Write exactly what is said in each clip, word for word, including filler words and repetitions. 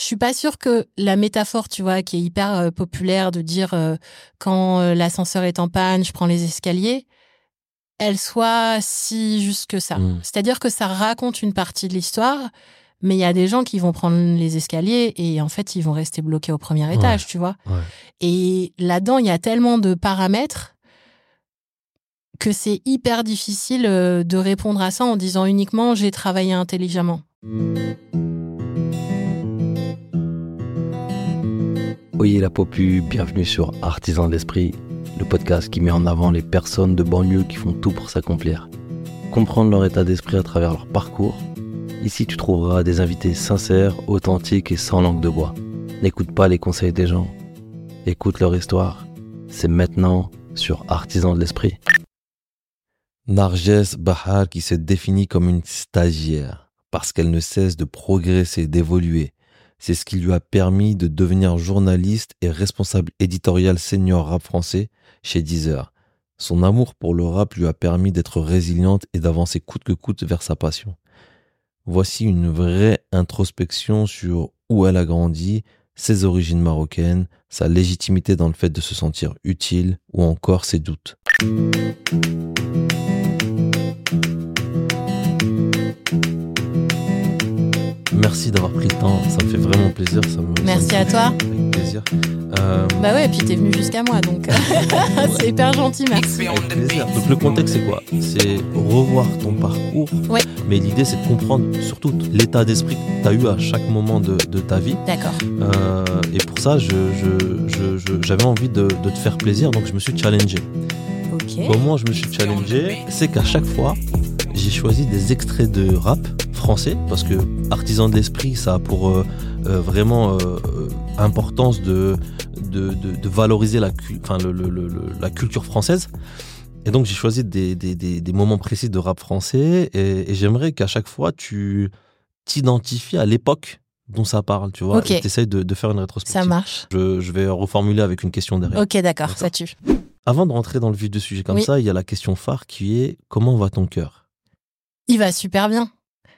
je suis pas sûre que la métaphore, tu vois, qui est hyper euh, populaire de dire euh, quand euh, l'ascenseur est en panne, je prends les escaliers, elle soit si juste que ça. Mmh. C'est-à-dire que ça raconte une partie de l'histoire, mais il y a des gens qui vont prendre les escaliers et en fait, ils vont rester bloqués au premier étage, Ouais. tu vois. Ouais. Et là-dedans, il y a tellement de paramètres que c'est hyper difficile euh, de répondre à ça en disant uniquement « j'ai travaillé intelligemment ». Oyez la popu, bienvenue sur Artisans de l'Esprit, le podcast qui met en avant les personnes de banlieue qui font tout pour s'accomplir. Comprendre leur état d'esprit à travers leur parcours. Ici, tu trouveras des invités sincères, authentiques et sans langue de bois. N'écoute pas les conseils des gens. Écoute leur histoire. C'est maintenant sur Artisans de l'Esprit. Narges Bahar qui se définit comme une stagiaire parce qu'elle ne cesse de progresser, d'évoluer. C'est ce qui lui a permis de devenir journaliste et responsable éditorial senior rap français chez Deezer. Son amour pour le rap lui a permis d'être résiliente et d'avancer coûte que coûte vers sa passion. Voici une vraie introspection sur où elle a grandi, ses origines marocaines, sa légitimité dans le fait de se sentir utile ou encore ses doutes. Merci d'avoir pris le temps, ça me fait vraiment plaisir. Ça me, Merci ça me à toi. Avec plaisir. Euh... Bah ouais, et puis t'es venu jusqu'à moi, donc c'est hyper gentil, merci. Avec plaisir. Donc le contexte c'est quoi ? C'est revoir ton parcours, ouais. Mais l'idée c'est de comprendre surtout l'état d'esprit que tu as eu à chaque moment de, de ta vie. D'accord. Euh, et pour ça, je, je, je, je, j'avais envie de, de te faire plaisir, donc je me suis challengé. Ok. Comment je me suis challengé ? C'est qu'à chaque fois, j'ai choisi des extraits de rap français, parce que Artisans de l'Esprit, ça a pour euh, euh, vraiment euh, importance de, de, de, de valoriser la, enfin, le, le, le, la culture française. Et donc j'ai choisi des, des, des, des moments précis de rap français, et, et j'aimerais qu'à chaque fois tu t'identifies à l'époque dont ça parle, tu vois, okay. Et tu essayes de, de faire une rétrospective. Ça marche. Je, je vais reformuler avec une question derrière. Ok, d'accord, d'accord. Ça tue. Avant de rentrer dans le vif du sujet comme oui. ça, il y a la question phare qui est « Comment va ton cœur ?» Il va super bien.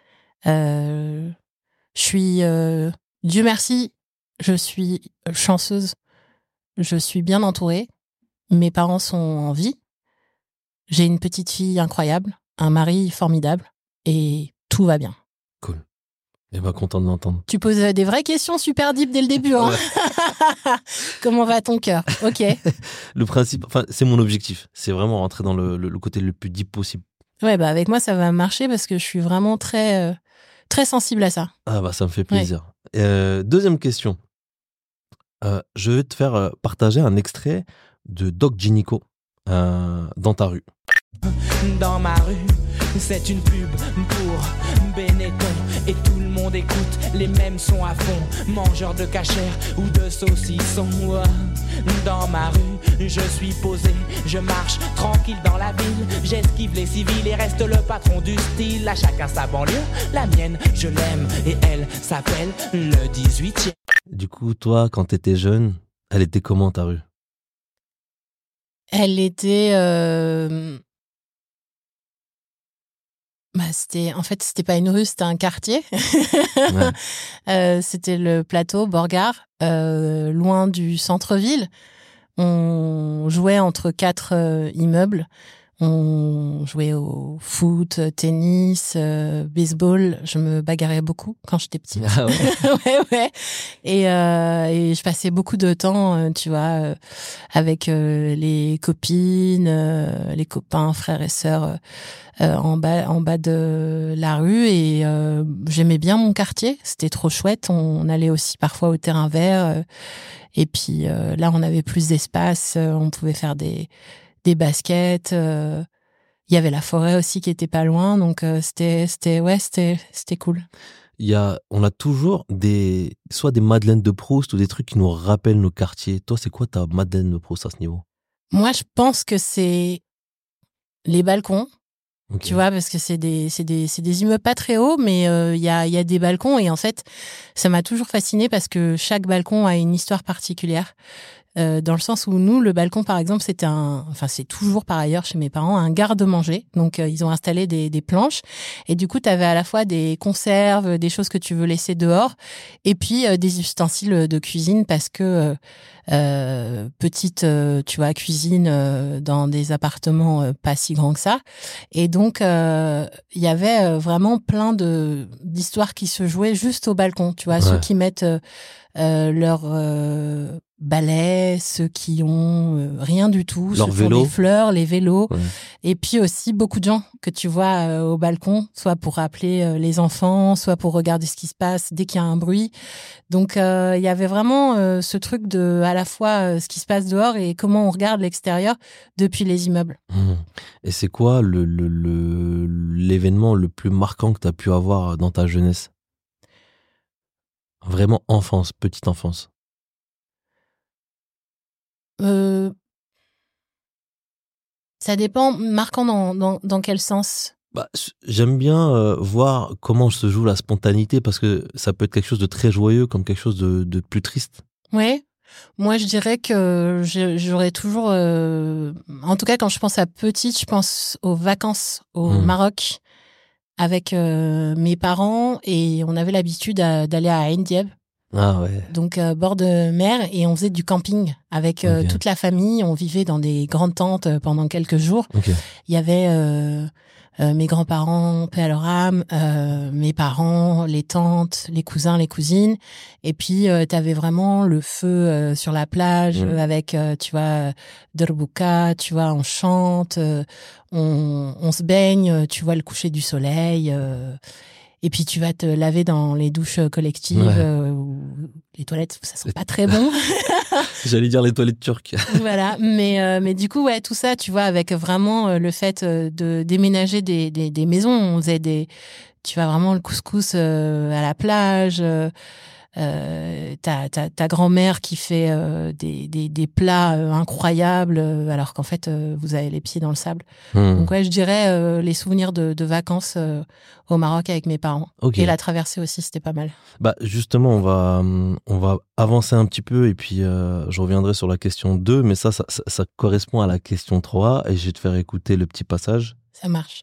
Euh, je suis, euh, Dieu merci, je suis chanceuse. Je suis bien entourée. Mes parents sont en vie. J'ai une petite fille incroyable, un mari formidable et tout va bien. Cool. Et bien, content de l'entendre. Tu poses des vraies questions super deep dès le début. Hein. Ouais. Comment va ton cœur ? Ok. Le principe, enfin, c'est mon objectif. C'est vraiment rentrer dans le, le, le côté le plus deep possible. Ouais, bah avec moi, ça va marcher parce que je suis vraiment très, euh, très sensible à ça. Ah bah, ça me fait plaisir. Ouais. Euh, deuxième question. Euh, je vais te faire partager un extrait de Doc Gynéco euh, dans ta rue. Dans ma rue, c'est une pub pour Benetton et tout le monde écoute les mêmes sons à fond, mangeur de cachère ou de saucisson. Dans ma rue, je suis posé, je marche tranquille dans la ville, j'esquive les civils et reste le patron du style. À chacun sa banlieue, la mienne, je l'aime et elle s'appelle le dix-huitième. Du coup, toi, quand t'étais jeune, elle était comment ta rue ? Elle était... Euh... Bah, c'était, en fait, c'était pas une rue, c'était un quartier. Ouais. euh, c'était le plateau, Borgard, euh, loin du centre-ville. On jouait entre quatre euh, immeubles. On jouait au foot, tennis, euh, baseball. Je me bagarrais beaucoup quand j'étais petite. Ah ouais. ouais, ouais. Et, euh, et je passais beaucoup de temps, euh, tu vois, euh, avec euh, les copines, euh, les copains, frères et sœurs, euh, en bas, en bas de la rue. Et euh, j'aimais bien mon quartier. C'était trop chouette. On allait aussi parfois au terrain vert. Euh, et puis euh, là, on avait plus d'espace. Euh, on pouvait faire des des baskets, il euh, y avait la forêt aussi qui était pas loin, donc euh, c'était, c'était, ouais, c'était, c'était cool. Il y a, on a toujours des, soit des Madeleines de Proust ou des trucs qui nous rappellent nos quartiers. Toi, c'est quoi ta Madeleine de Proust à ce niveau ? Moi, je pense que c'est les balcons, okay. Tu vois, parce que c'est des, c'est des, c'est des immeubles pas très hauts, mais il euh, y a, il y a des balcons et en fait, ça m'a toujours fascinée parce que chaque balcon a une histoire particulière. euh, dans le sens où nous, le balcon, par exemple, c'était un, enfin c'est toujours par ailleurs chez mes parents un garde-manger. Donc euh, ils ont installé des, des planches et du coup tu avais à la fois des conserves, des choses que tu veux laisser dehors, et puis euh, des ustensiles de cuisine parce que euh, euh, petite, euh, tu vois, cuisine euh, dans des appartements euh, pas si grands que ça. Et donc il euh, y avait euh, vraiment plein de d'histoires qui se jouaient juste au balcon. Tu vois, ouais. Ceux qui mettent euh, euh, leur euh, balai, ceux qui ont euh, rien du tout, leur ceux vélo. qui ont des fleurs, les vélos, ouais. Et puis aussi beaucoup de gens que tu vois euh, au balcon, soit pour appeler euh, les enfants, soit pour regarder ce qui se passe dès qu'il y a un bruit. Donc il euh, y avait vraiment euh, ce truc de à la fois euh, ce qui se passe dehors et comment on regarde l'extérieur depuis les immeubles. Mmh. Et c'est quoi le, le, le, l'événement le plus marquant que tu as pu avoir dans ta jeunesse ? Vraiment enfance, petite enfance. Euh, ça dépend, marquant dans, dans, dans quel sens ? Bah, j'aime bien euh, voir comment se joue la spontanéité parce que ça peut être quelque chose de très joyeux comme quelque chose de, de plus triste. Oui, moi je dirais que j'aurais toujours... Euh, en tout cas, quand je pense à petite, je pense aux vacances au mmh. Maroc avec euh, mes parents et on avait l'habitude à, d'aller à Ain Diab. Ah ouais. Donc euh, bord de mer et on faisait du camping avec euh, okay. toute la famille. On vivait dans des grandes tentes pendant quelques jours. Okay. Il y avait euh, euh, mes grands-parents, paix à leur âme, euh, mes parents, les tantes, les cousins, les cousines. Et puis euh, t'avais vraiment le feu euh, sur la plage mmh. avec, euh, tu vois, Derbouka, tu vois, on chante, euh, on, on se baigne, tu vois le coucher du soleil. Euh, Et puis tu vas te laver dans les douches collectives ouais. euh, où les toilettes, ça sent pas très bon. J'allais dire les toilettes turques. Voilà, mais euh, mais du coup ouais, tout ça, tu vois, avec vraiment euh, le fait euh, de déménager des, des des maisons, on faisait des, tu vois, vraiment le couscous euh, à la plage. Euh, Euh, ta, ta, ta grand-mère qui fait euh, des, des, des plats euh, incroyables euh, alors qu'en fait euh, vous avez les pieds dans le sable. Mmh. Donc ouais, je dirais euh, les souvenirs de, de vacances euh, au Maroc avec mes parents. Okay. Et la traversée aussi, c'était pas mal. Bah justement, on va, on va avancer un petit peu et puis euh, je reviendrai sur la question deux, mais ça ça, ça, ça correspond à la question trois et je vais te faire écouter le petit passage. Ça marche.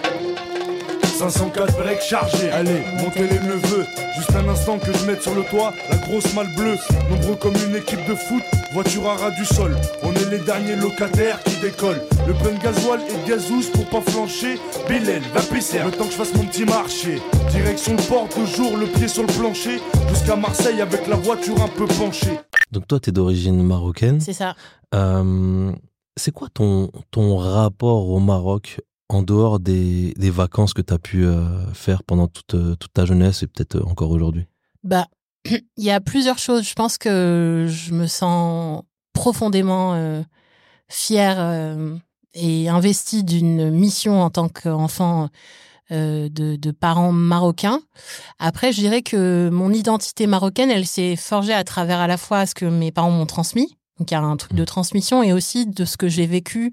cinq cent quatre breaks chargés, allez, montez les neveux. Juste un instant que je mette sur le toit la grosse malle bleue. Nombreux comme une équipe de foot, voiture à ras du sol. On est les derniers locataires qui décollent. Le plein de gasoil et de gazous pour pas flancher. Bilal, va pisser, le temps que je fasse mon petit marché. Direction le port, toujours le pied sur le plancher. Jusqu'à Marseille avec la voiture un peu penchée. Donc toi, t'es d'origine marocaine. C'est ça. Euh, c'est quoi ton, ton rapport au Maroc en dehors des, des vacances que tu as pu euh, faire pendant toute, euh, toute ta jeunesse et peut-être euh, encore aujourd'hui ? Bah, il y a plusieurs choses. Je pense que je me sens profondément euh, fière euh, et investie d'une mission en tant qu'enfant euh, de, de parents marocains. Après, je dirais que mon identité marocaine, elle s'est forgée à travers à la fois ce que mes parents m'ont transmis, donc il y a un truc de transmission, et aussi de ce que j'ai vécu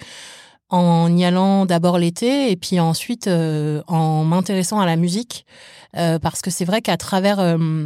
en y allant d'abord l'été et puis ensuite euh, en m'intéressant à la musique euh, parce que c'est vrai qu'à travers euh,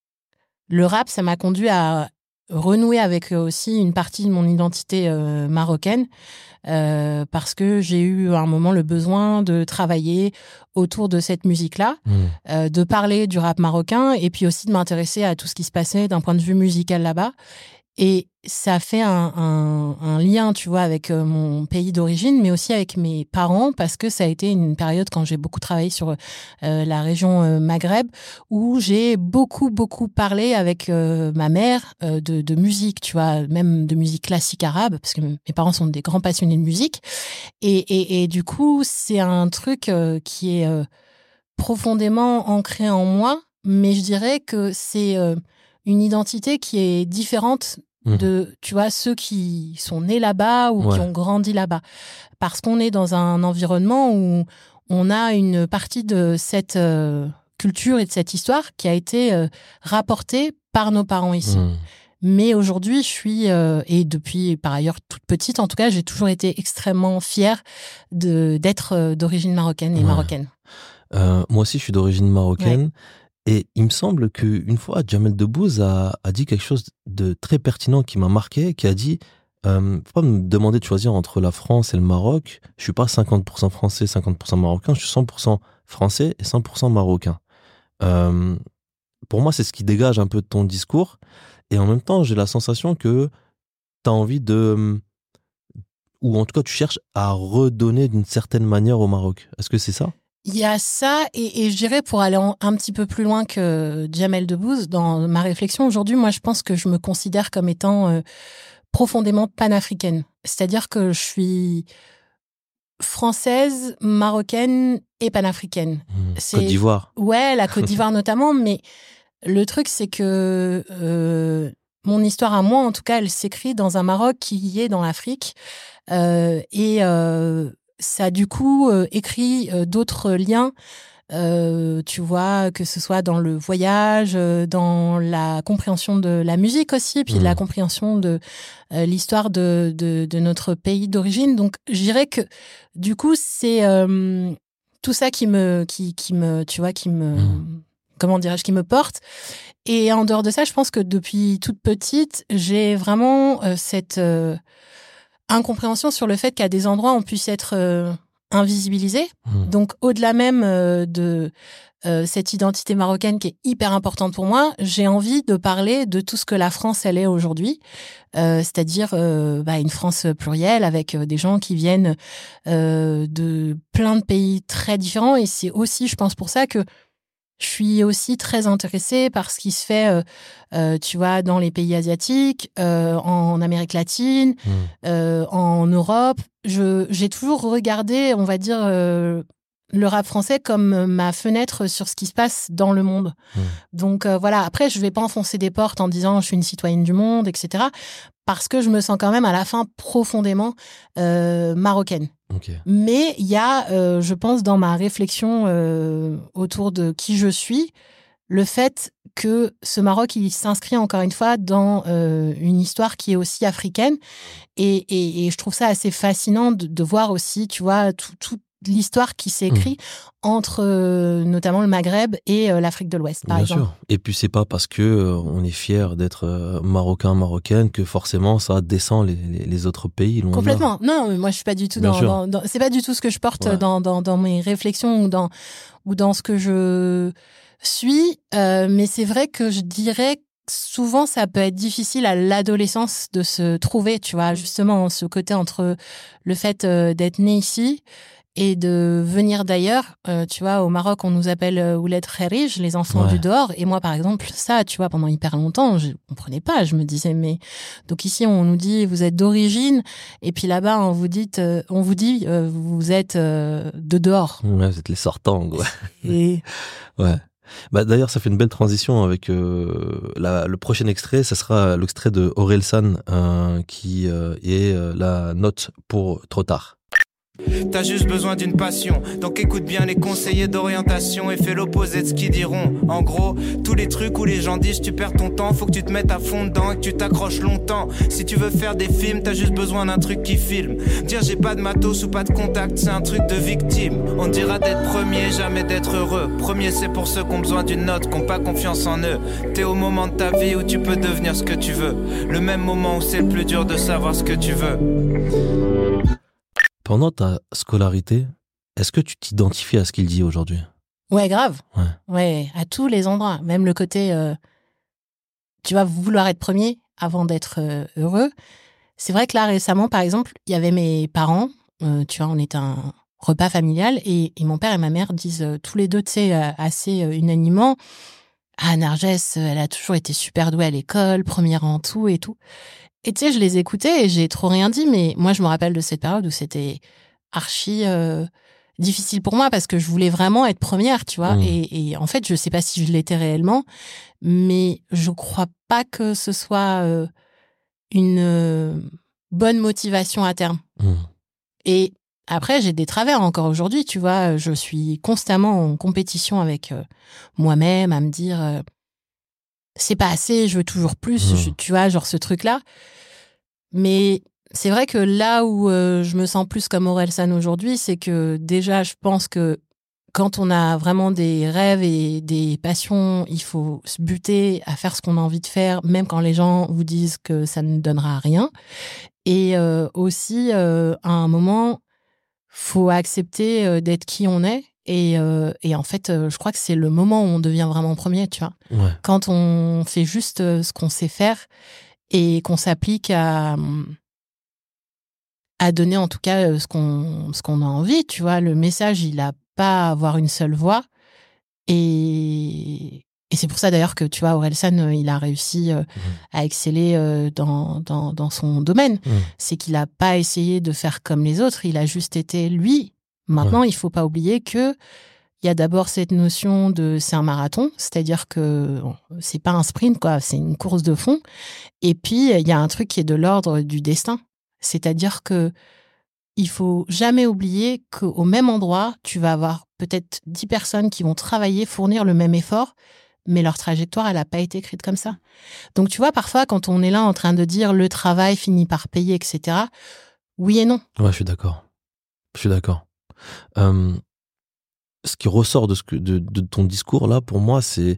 le rap, ça m'a conduit à renouer avec aussi une partie de mon identité euh, marocaine euh, parce que j'ai eu à un moment le besoin de travailler autour de cette musique-là, mmh. euh, de parler du rap marocain et puis aussi de m'intéresser à tout ce qui se passait d'un point de vue musical là-bas. Et ça fait un, un, un lien, tu vois, avec euh, mon pays d'origine, mais aussi avec mes parents, parce que ça a été une période quand j'ai beaucoup travaillé sur euh, la région euh, Maghreb, où j'ai beaucoup, beaucoup parlé avec euh, ma mère euh, de, de musique, tu vois, même de musique classique arabe, parce que mes parents sont des grands passionnés de musique. Et, et, et du coup, c'est un truc euh, qui est euh, profondément ancré en moi, mais je dirais que c'est... Euh, une identité qui est différente de, tu vois, ceux qui sont nés là-bas ou ouais. qui ont grandi là-bas. Parce qu'on est dans un environnement où on a une partie de cette euh, culture et de cette histoire qui a été euh, rapportée par nos parents ici. Mmh. Mais aujourd'hui, je suis, euh, et depuis par ailleurs toute petite, en tout cas, j'ai toujours été extrêmement fière de, d'être euh, d'origine marocaine et ouais. marocaine. Euh, moi aussi, je suis d'origine marocaine. Ouais. Et il me semble qu'une fois, Jamel Debbouze a, a dit quelque chose de très pertinent qui m'a marqué, qui a dit euh, faut pas me demander de choisir entre la France et le Maroc. Je suis pas cinquante pour cent français, cinquante pour cent marocain, je suis cent pour cent français et cent pour cent marocain. Euh, pour moi, c'est ce qui dégage un peu de ton discours. Et en même temps, j'ai la sensation que tu as envie de... ou en tout cas, tu cherches à redonner d'une certaine manière au Maroc. Est-ce que c'est ça ? Il y a ça, et, et je dirais, pour aller en, un petit peu plus loin que Jamel Debbouze, dans ma réflexion aujourd'hui, moi, je pense que je me considère comme étant euh, profondément panafricaine. C'est-à-dire que je suis française, marocaine et panafricaine. Mmh. C'est... Côte d'Ivoire. Ouais, la Côte d'Ivoire notamment, mais le truc, c'est que euh, mon histoire à moi, en tout cas, elle s'écrit dans un Maroc qui est dans l'Afrique. Euh, et euh, ça a du coup euh, écrit euh, d'autres liens, euh, tu vois, que ce soit dans le voyage, euh, dans la compréhension de la musique aussi, puis mmh. la compréhension de euh, l'histoire de, de, de notre pays d'origine. Donc, je dirais que du coup, c'est euh, tout ça qui me, qui, qui me, tu vois, qui me, mmh. comment dirais-je, qui me porte. Et en dehors de ça, je pense que depuis toute petite, j'ai vraiment euh, cette euh, incompréhension sur le fait qu'à des endroits, on puisse être euh, invisibilisé. Mmh. Donc, au-delà même euh, de euh, cette identité marocaine qui est hyper importante pour moi, j'ai envie de parler de tout ce que la France, elle est aujourd'hui. Euh, c'est-à-dire euh, bah, une France plurielle avec euh, des gens qui viennent euh, de plein de pays très différents. Et c'est aussi, je pense, pour ça que je suis aussi très intéressée par ce qui se fait, euh, euh, tu vois, dans les pays asiatiques, euh, en Amérique latine, mmh. euh, en Europe. Je, j'ai toujours regardé, on va dire, euh, le rap français comme ma fenêtre sur ce qui se passe dans le monde. Mmh. Donc euh, voilà, après, je ne vais pas enfoncer des portes en disant je suis une citoyenne du monde, et cetera. Parce que je me sens quand même à la fin profondément euh, marocaine. Okay. Mais il y a, euh, je pense, dans ma réflexion euh, autour de qui je suis, le fait que ce Maroc, il s'inscrit encore une fois dans euh, une histoire qui est aussi africaine. Et, et, et je trouve ça assez fascinant de, de voir aussi, tu vois, tout, tout l'histoire qui s'est écrite mmh. entre euh, notamment le Maghreb et euh, l'Afrique de l'Ouest, par Bien exemple. Sûr. Et puis c'est pas parce que euh, on est fier d'être euh, marocain, marocaine que forcément ça descend les, les, les autres pays. Loin Complètement. Non, mais moi je suis pas du tout dans, dans, dans. C'est pas du tout ce que je porte ouais. dans, dans dans mes réflexions ou dans ou dans ce que je suis. Euh, mais c'est vrai que je dirais. Souvent, ça peut être difficile à l'adolescence de se trouver, tu vois, justement, ce côté entre le fait euh, d'être né ici et de venir d'ailleurs. Euh, tu vois, au Maroc, on nous appelle euh, Ouled Kharij, les enfants ouais. du dehors. Et moi, par exemple, ça, tu vois, pendant hyper longtemps, je comprenais pas. Je me disais, mais donc ici, on nous dit, vous êtes d'origine, et puis là-bas, on vous dit, euh, on vous dit, euh, vous êtes euh, de dehors. Ouais, vous êtes les sortants, quoi. Et ouais. Bah, d'ailleurs, ça fait une belle transition avec euh, la, le prochain extrait. Ça sera l'extrait de Orelsan euh, qui euh, est euh, la note pour Trop tard. T'as juste besoin d'une passion, donc écoute bien les conseillers d'orientation et fais l'opposé de ce qu'ils diront. En gros, tous les trucs où les gens disent tu perds ton temps, faut que tu te mettes à fond dedans et que tu t'accroches longtemps. Si tu veux faire des films, t'as juste besoin d'un truc qui filme. Dire j'ai pas de matos ou pas de contact, c'est un truc de victime. On dira d'être premier, jamais d'être heureux. Premier, c'est pour ceux qui ont besoin d'une note, qui ont pas confiance en eux. T'es au moment de ta vie où tu peux devenir ce que tu veux. Le même moment où c'est le plus dur de savoir ce que tu veux. Pendant ta scolarité, est-ce que tu t'identifies à ce qu'il dit aujourd'hui ? Ouais, grave. Ouais. Ouais, à tous les endroits. Même le côté, euh, tu vas vouloir être premier avant d'être euh, heureux. C'est vrai que là, récemment, par exemple, il y avait mes parents. Euh, tu vois, on était un repas familial et, et mon père et ma mère disent euh, tous les deux, tu sais, euh, assez euh, unanimement, ah, Narges, elle a toujours été super douée à l'école, première en tout et tout. Et tu sais, je les écoutais et j'ai trop rien dit, mais moi, je me rappelle de cette période où c'était archi euh, difficile pour moi parce que je voulais vraiment être première, tu vois. Mmh. Et, et en fait, je sais pas si je l'étais réellement, mais je crois pas que ce soit euh, une euh, bonne motivation à terme. Mmh. Et après, j'ai des travers encore aujourd'hui, tu vois. Je suis constamment en compétition avec euh, moi-même à me dire... Euh, c'est pas assez, je veux toujours plus, mmh. je, tu vois, genre ce truc-là. Mais c'est vrai que là où euh, je me sens plus comme Orelsan aujourd'hui, c'est que déjà, je pense que quand on a vraiment des rêves et des passions, il faut se buter à faire ce qu'on a envie de faire, même quand les gens vous disent que ça ne donnera rien. Et euh, aussi, euh, à un moment, faut accepter euh, d'être qui on est. Et, euh, et en fait, euh, je crois que c'est le moment où on devient vraiment premier, tu vois. Ouais. Quand on fait juste euh, ce qu'on sait faire et qu'on s'applique à, à donner en tout cas euh, ce qu'on, ce qu'on a envie, tu vois. Le message, il n'a pas à avoir une seule voix. Et, et c'est pour ça d'ailleurs que, tu vois, Orelsan, euh, il a réussi euh, mmh. à exceller euh, dans, dans, dans son domaine. Mmh. C'est qu'il n'a pas essayé de faire comme les autres, il a juste été lui. Maintenant, ouais. il ne faut pas oublier que il y a d'abord cette notion de c'est un marathon, c'est-à-dire que c'est pas un sprint, quoi, c'est une course de fond. Et puis, il y a un truc qui est de l'ordre du destin. C'est-à-dire que il faut jamais oublier qu'au même endroit, tu vas avoir peut-être dix personnes qui vont travailler, fournir le même effort, mais leur trajectoire, elle n'a pas été écrite comme ça. Donc, tu vois, parfois, quand on est là en train de dire le travail finit par payer, et cetera, oui et non. Ouais, je suis d'accord. Je suis d'accord. Euh, ce qui ressort de, ce que, de, de ton discours là, pour moi, c'est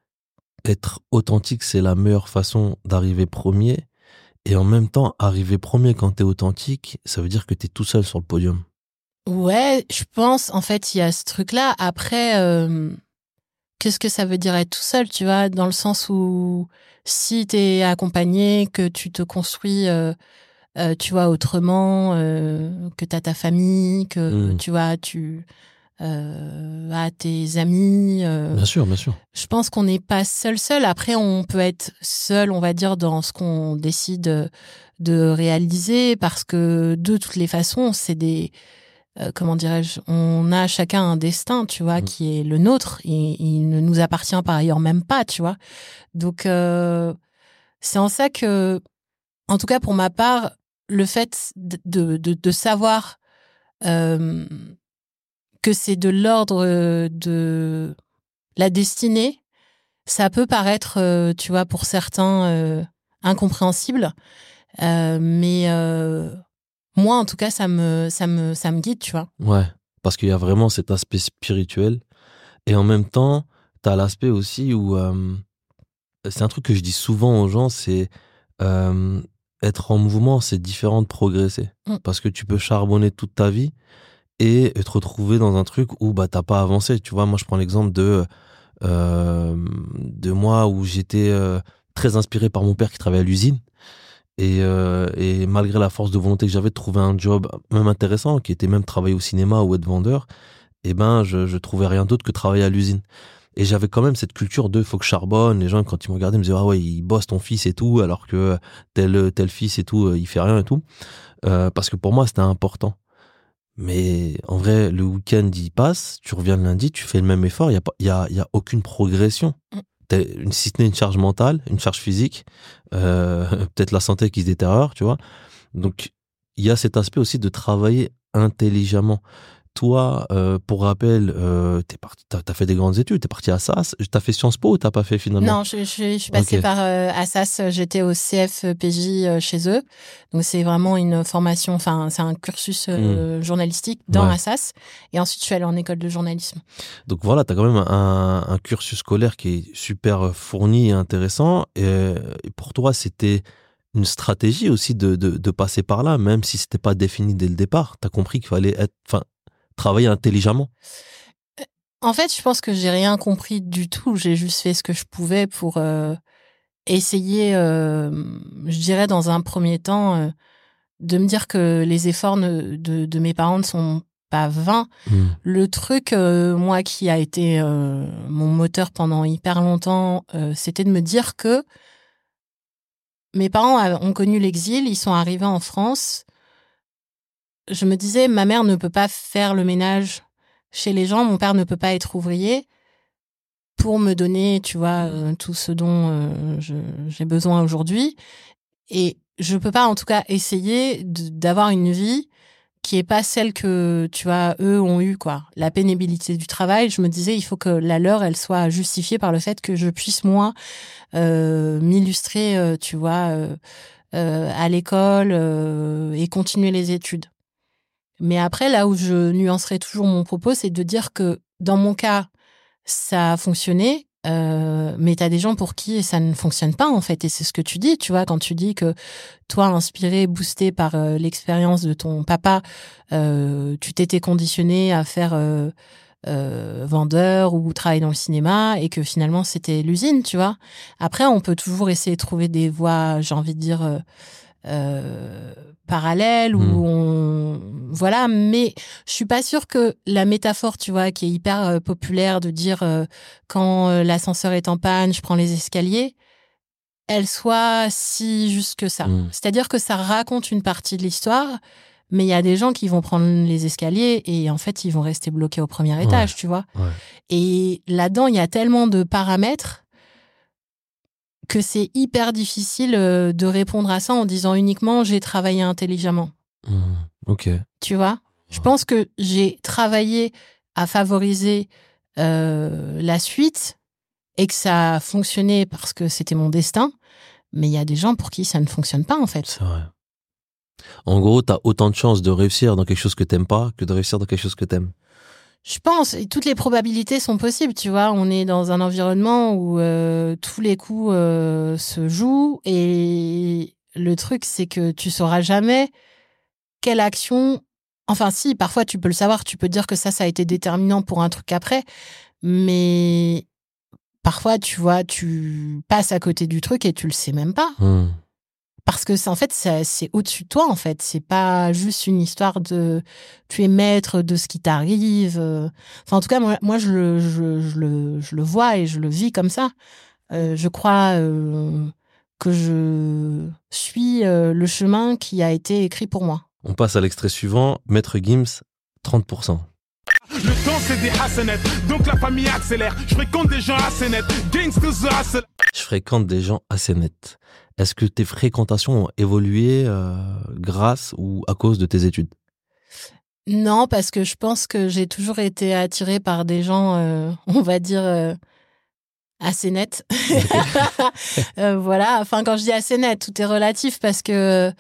être authentique, c'est la meilleure façon d'arriver premier. Et en même temps, arriver premier quand t'es authentique, ça veut dire que t'es tout seul sur le podium. Ouais, je pense, en fait, il y a ce truc-là. Après, euh, qu'est-ce que ça veut dire être tout seul, tu vois, dans le sens où si t'es accompagné, que tu te construis... Euh, Euh, tu vois, autrement, euh, que tu as ta famille, que mmh. tu vois, tu euh, as tes amis. Euh, bien sûr, bien sûr. Je pense qu'on n'est pas seul, seul. Après, on peut être seul, on va dire, dans ce qu'on décide de réaliser, parce que de toutes les façons, c'est des... Euh, comment dirais-je, on a chacun un destin, tu vois, mmh. qui est le nôtre, et il ne nous appartient par ailleurs même pas, tu vois. Donc, euh, c'est en ça que, en tout cas pour ma part, le fait de, de, de, de savoir euh, que c'est de l'ordre de la destinée, ça peut paraître, euh, tu vois, pour certains, euh, incompréhensible. Euh, mais euh, moi, en tout cas, ça me, ça, me, ça me guide, tu vois. Ouais, parce qu'il y a vraiment cet aspect spirituel. Et en même temps, tu as l'aspect aussi où... Euh, c'est un truc que je dis souvent aux gens, c'est... Euh, être en mouvement, c'est différent de progresser. Mmh. Parce que tu peux charbonner toute ta vie et te retrouver dans un truc où bah, t'as pas avancé. Tu vois, moi, je prends l'exemple de, euh, de moi où j'étais euh, très inspiré par mon père qui travaillait à l'usine. Et, euh, et malgré la force de volonté que j'avais de trouver un job même intéressant, qui était même travailler au cinéma ou être vendeur, eh ben, je, je trouvais rien d'autre que travailler à l'usine. Et j'avais quand même cette culture de faut que je charbonne. Les gens, quand ils me regardaient, me disaient ah ouais, il bosse ton fils et tout, alors que tel tel fils et tout, il fait rien et tout. Euh, parce que pour moi, c'était important. Mais en vrai, le week-end il passe, tu reviens le lundi, tu fais le même effort, il y a pas, il y a, il y a aucune progression. T'as une, si ce n'est une charge mentale, une charge physique, euh, peut-être la santé qui se détériore, tu vois. Donc il y a cet aspect aussi de travailler intelligemment. Toi, euh, pour rappel, euh, t'es parti, t'as, t'as fait des grandes études, t'es parti à Assas, t'as fait Sciences Po ou t'as pas fait finalement? Non, je, je, je suis passée okay. par euh, Assas, j'étais au C F P J euh, chez eux. Donc c'est vraiment une formation, enfin c'est un cursus euh, mmh. journalistique dans ouais. Assas. Et ensuite je suis allée en école de journalisme. Donc voilà, t'as quand même un, un cursus scolaire qui est super fourni et intéressant. Et, et pour toi, c'était une stratégie aussi de, de, de passer par là, même si c'était pas défini dès le départ. T'as compris qu'il fallait être, enfin, travailler intelligemment. En fait, je pense que j'ai rien compris du tout. J'ai juste fait ce que je pouvais pour euh, essayer, euh, je dirais dans un premier temps, euh, de me dire que les efforts ne, de, de mes parents ne sont pas vains. Mmh. Le truc, euh, moi, qui a été euh, mon moteur pendant hyper longtemps, euh, c'était de me dire que mes parents ont connu l'exil, ils sont arrivés en France. Je me disais, ma mère ne peut pas faire le ménage chez les gens, mon père ne peut pas être ouvrier pour me donner, tu vois, euh, tout ce dont euh, je, j'ai besoin aujourd'hui. Et je peux pas, en tout cas, essayer de, d'avoir une vie qui est pas celle que, tu vois, eux ont eu, quoi. La pénibilité du travail, je me disais, il faut que la leur, elle soit justifiée par le fait que je puisse, moi, euh, m'illustrer, euh, tu vois, euh, euh, à l'école euh, et continuer les études. Mais après, là où je nuancerai toujours mon propos, c'est de dire que dans mon cas, ça a fonctionné. Euh, mais t'as des gens pour qui ça ne fonctionne pas en fait, et c'est ce que tu dis, tu vois, quand tu dis que toi, inspiré, boosté par euh, l'expérience de ton papa, euh, tu t'étais conditionné à faire euh, euh, vendeur ou travailler dans le cinéma, et que finalement c'était l'usine, tu vois. Après, on peut toujours essayer de trouver des voies, j'ai envie de dire euh, euh, parallèles, Mmh. où on voilà, mais je suis pas sûre que la métaphore, tu vois, qui est hyper euh, populaire, de dire euh, quand euh, l'ascenseur est en panne, je prends les escaliers, elle soit si juste que ça. Mmh. C'est-à-dire que ça raconte une partie de l'histoire, mais il y a des gens qui vont prendre les escaliers et en fait, ils vont rester bloqués au premier Ouais. étage, tu vois. Ouais. Et là-dedans, il y a tellement de paramètres que c'est hyper difficile euh, de répondre à ça en disant uniquement j'ai travaillé intelligemment. Mmh. Ok. Tu vois, je pense que j'ai travaillé à favoriser euh, la suite et que ça a fonctionné parce que c'était mon destin. Mais il y a des gens pour qui ça ne fonctionne pas, en fait. C'est vrai. En gros, t'as autant de chances de réussir dans quelque chose que t'aimes pas que de réussir dans quelque chose que t'aimes. Je pense, et toutes les probabilités sont possibles, tu vois. On est dans un environnement où euh, tous les coups euh, se jouent, et le truc, c'est que tu sauras jamais quelle action... Enfin, si, parfois, tu peux le savoir, tu peux dire que ça, ça a été déterminant pour un truc après, mais parfois, tu vois, tu passes à côté du truc et tu le sais même pas. Mmh. Parce que c'est en fait, c'est, c'est au-dessus de toi, en fait. C'est pas juste une histoire de tu es maître de ce qui t'arrive. Enfin, en tout cas, moi, moi je, le, je, je, le, je le vois et je le vis comme ça. Euh, je crois euh, que je suis euh, le chemin qui a été écrit pour moi. On passe à l'extrait suivant. Maître Gims, trente pour cent. Le temps c'est des hassanettes, donc la famille accélère. Je fréquente des gens assez nets, gangsters the hustle. Je fréquente des gens assez nets. Est-ce que tes fréquentations ont évolué euh, grâce ou à cause de tes études? Non, parce que je pense que j'ai toujours été attirée par des gens, euh, on va dire, euh, assez nets. euh, voilà, enfin, quand je dis assez net, tout est relatif parce que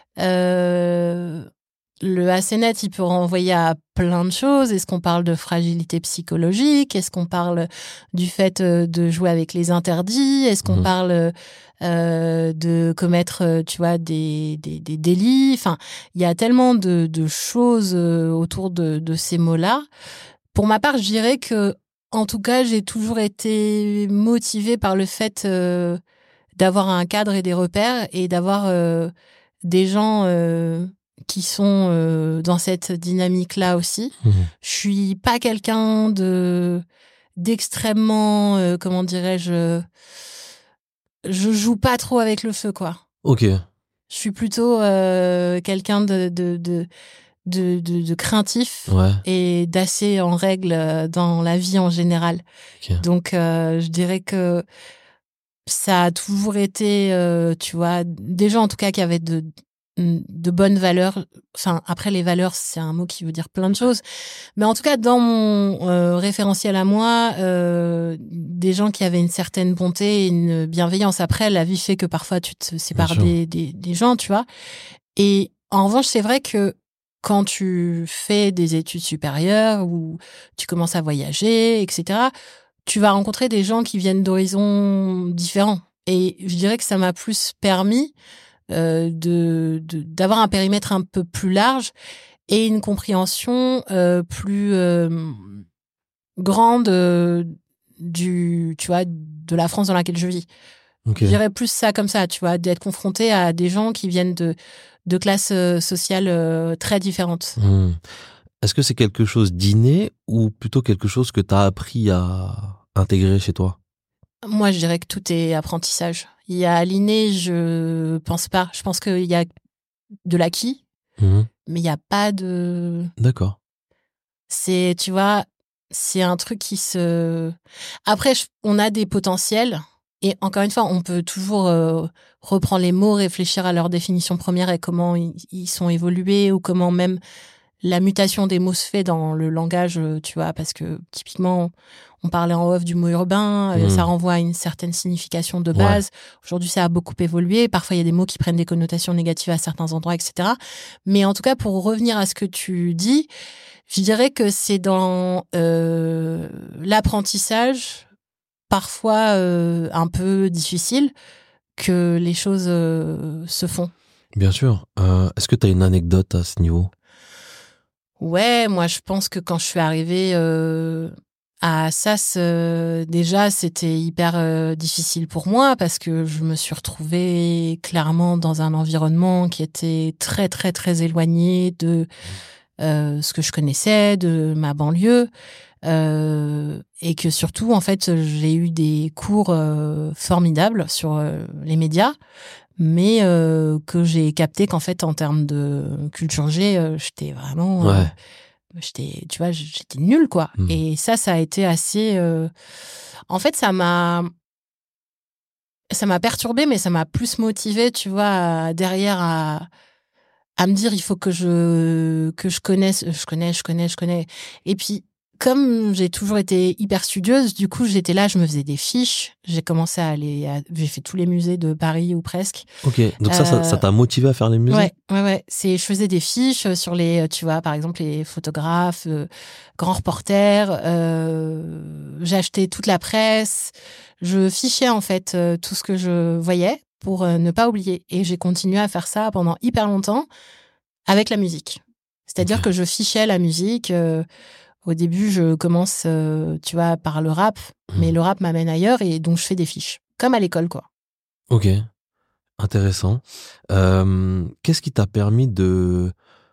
euh, le assez net, il peut renvoyer à plein de choses. Est-ce qu'on parle de fragilité psychologique? Est-ce qu'on parle du fait de jouer avec les interdits? Est-ce qu'on Mmh. parle euh, de commettre, tu vois, des, des, des délits? Enfin, il y a tellement de, de choses autour de, de ces mots-là. Pour ma part, je dirais que, en tout cas, j'ai toujours été motivée par le fait euh, d'avoir un cadre et des repères, et d'avoir euh, des gens euh, qui sont euh, dans cette dynamique-là aussi. Mmh. Je suis pas quelqu'un de d'extrêmement, euh, comment dirais-je, je joue pas trop avec le feu, quoi. Ok. Je suis plutôt euh, quelqu'un de de, de de de de craintif Ouais. et d'assez en règle dans la vie en général. Ok. Donc, euh, je dirais que ça a toujours été, euh, tu vois, des gens en tout cas qui avaient de de bonnes valeurs. Enfin, après, les valeurs, c'est un mot qui veut dire plein de choses. Mais en tout cas, dans mon euh, référentiel à moi, euh, des gens qui avaient une certaine bonté et une bienveillance. Après, la vie fait que parfois, tu te sépares des, des, des gens, tu vois. Et en revanche, c'est vrai que quand tu fais des études supérieures ou tu commences à voyager, et cetera, tu vas rencontrer des gens qui viennent d'horizons différents. Et je dirais que ça m'a plus permis euh, de, de d'avoir un périmètre un peu plus large et une compréhension euh, plus euh, grande euh, du, tu vois, de la France dans laquelle je vis. Ok. Je dirais plus ça comme ça, tu vois, d'être confronté à des gens qui viennent de de classes euh, sociales euh, très différentes. Mmh. Est-ce que c'est quelque chose d'inné ou plutôt quelque chose que tu as appris à intégrer chez toi? Moi, je dirais que tout est apprentissage. Il y a l'inné, je pense pas. Je pense qu'il y a de l'acquis, Mmh. mais il y a pas de... D'accord. C'est, tu vois, c'est un truc qui se... Après, je- on a des potentiels. Et encore une fois, on peut toujours euh, reprendre les mots, réfléchir à leur définition première et comment ils, ils sont évolués, ou comment même la mutation des mots se fait dans le langage, tu vois, parce que typiquement, on parlait en off du mot urbain, mmh. ça renvoie à une certaine signification de base. Ouais. Aujourd'hui, ça a beaucoup évolué. Parfois, il y a des mots qui prennent des connotations négatives à certains endroits, et cetera. Mais en tout cas, pour revenir à ce que tu dis, je dirais que c'est dans euh, l'apprentissage, parfois euh, un peu difficile, que les choses euh, se font. Bien sûr. Euh, est-ce que tu as une anecdote à ce niveau ? Ouais, moi, je pense que quand je suis arrivée euh, à Assas, euh, déjà, c'était hyper euh, difficile pour moi parce que je me suis retrouvée clairement dans un environnement qui était très, très, très éloigné de euh, ce que je connaissais, de ma banlieue. Euh, et que surtout, en fait, j'ai eu des cours euh, formidables sur euh, les médias, mais euh, que j'ai capté qu'en fait, en termes de culture G, euh, j'étais vraiment... Ouais. Euh, j'étais, tu vois, j'étais nulle, quoi. Mmh. Et ça, ça a été assez... Euh... En fait, ça m'a... Ça m'a perturbée, mais ça m'a plus motivée, tu vois, derrière à... à me dire, il faut que je, que je connaisse, je connais, je connais, je connais. Et puis, comme j'ai toujours été hyper studieuse, du coup, j'étais là, je me faisais des fiches. J'ai commencé à aller, à, j'ai fait tous les musées de Paris ou presque. Ok, donc ça, euh, ça, ça t'a motivé à faire les musées ? Ouais, ouais, ouais. C'est, je faisais des fiches sur les, tu vois, par exemple, les photographes, euh, grands reporters. Euh, j'achetais toute la presse. Je fichais, en fait, euh, tout ce que je voyais pour euh, ne pas oublier. Et j'ai continué à faire ça pendant hyper longtemps avec la musique. C'est-à-dire okay. que je fichais la musique... Euh, Au début, je commence, euh, tu vois, par le rap, mmh. mais le rap m'amène ailleurs et donc je fais des fiches, comme à l'école, quoi. Ok, intéressant. Euh, qu'est-ce qui t'a permis de,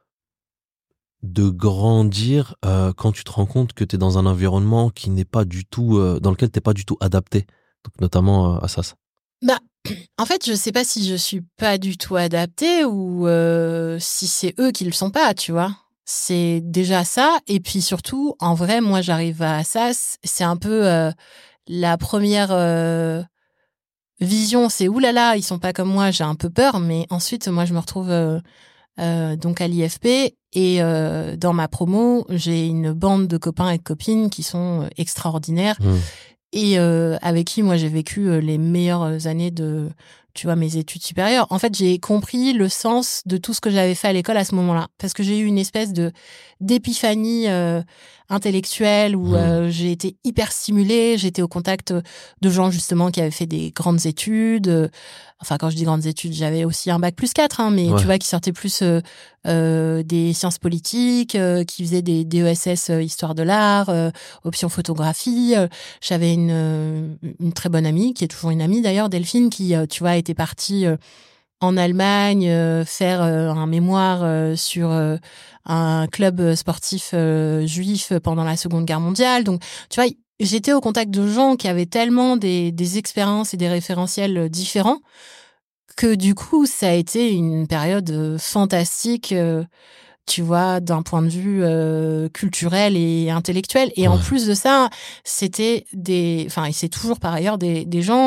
de grandir euh, quand tu te rends compte que tu es dans un environnement qui n'est pas du tout, euh, dans lequel tu n'es pas du tout adapté, donc notamment euh, à Assas ? Bah, en fait, je sais pas si je suis pas du tout adaptée ou euh, si c'est eux qui le sont pas, tu vois. C'est déjà ça. Et puis surtout, en vrai, moi, j'arrive à Assas. C'est un peu euh, la première euh, vision. C'est oulala, ils sont pas comme moi, j'ai un peu peur. Mais ensuite, moi, je me retrouve euh, euh, donc à l'I F P. Et euh, dans ma promo, j'ai une bande de copains et de copines qui sont extraordinaires. Mmh. Et euh, avec qui, moi, j'ai vécu euh, les meilleures années de... tu vois, mes études supérieures. En fait, j'ai compris le sens de tout ce que j'avais fait à l'école à ce moment-là. Parce que j'ai eu une espèce de d'épiphanie euh, intellectuelle où mmh. euh, j'ai été hyper stimulée. J'étais au contact de gens, justement, qui avaient fait des grandes études. Enfin, quand je dis grandes études, j'avais aussi un bac plus quatre, hein, mais ouais. tu vois, qui sortaient plus euh, euh, des sciences politiques, euh, qui faisaient des D E S S euh, histoire de l'art, euh, option photographie. Euh, j'avais une, euh, une très bonne amie, qui est toujours une amie d'ailleurs, Delphine, qui, euh, tu vois, était partie euh, en Allemagne euh, faire euh, un mémoire euh, sur euh, un club sportif euh, juif pendant la Seconde Guerre mondiale. Donc, tu vois, j'étais au contact de gens qui avaient tellement des, des expériences et des référentiels différents que du coup, ça a été une période fantastique, euh, tu vois, d'un point de vue euh, culturel et intellectuel. Et ouais. en plus de ça, c'était des... Enfin, et c'est toujours par ailleurs des, des gens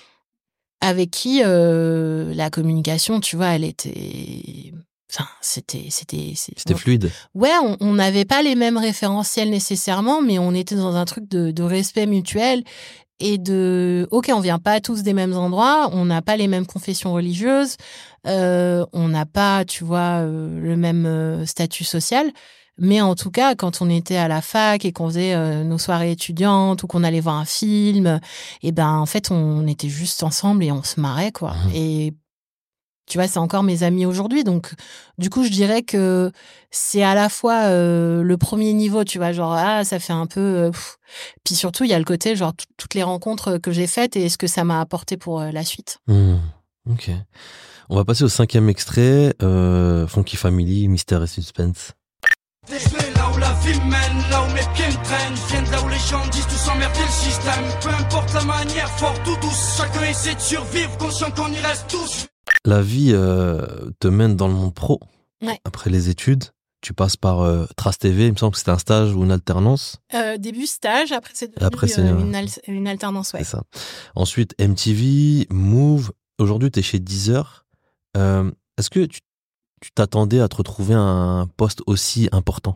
avec qui euh, la communication, tu vois, elle était... Enfin, c'était... C'était, c'était fluide. Ouais, on n'avait pas les mêmes référentiels nécessairement, mais on était dans un truc de, de respect mutuel et de... Ok, on vient pas tous des mêmes endroits, on n'a pas les mêmes confessions religieuses, euh, on n'a pas, tu vois, euh, le même euh, statut social. Mais en tout cas, quand on était à la fac et qu'on faisait euh, nos soirées étudiantes ou qu'on allait voir un film, et ben en fait, on était juste ensemble et on se marrait, quoi. Mmh. Et tu vois, c'est encore mes amis aujourd'hui. Donc, du coup, je dirais que c'est à la fois euh, le premier niveau, tu vois, genre, ah, ça fait un peu... Euh, puis surtout, il y a le côté, genre, t- toutes les rencontres que j'ai faites et ce que ça m'a apporté pour euh, la suite. Mmh. Ok. On va passer au cinquième extrait, euh, Funky Family, Mystère et Suspense. Dégelé là où la vie mène, là où mes pieds me traînent. Je viens de là où les gens disent tout s'emmerder le système. Peu importe la manière, fort ou douce, chacun essaie de survivre, conscient qu'on y reste tous. La vie euh, te mène dans le monde pro. Ouais. Après les études, tu passes par euh, Trace T V, il me semble que c'était un stage ou une alternance. Euh, début stage, après c'est devenu après, c'est, euh, une, al- une alternance, ouais. C'est ça. Ensuite, M T V, Move. Aujourd'hui, tu es chez Deezer. Euh, est-ce que tu tu t'attendais à te retrouver un poste aussi important?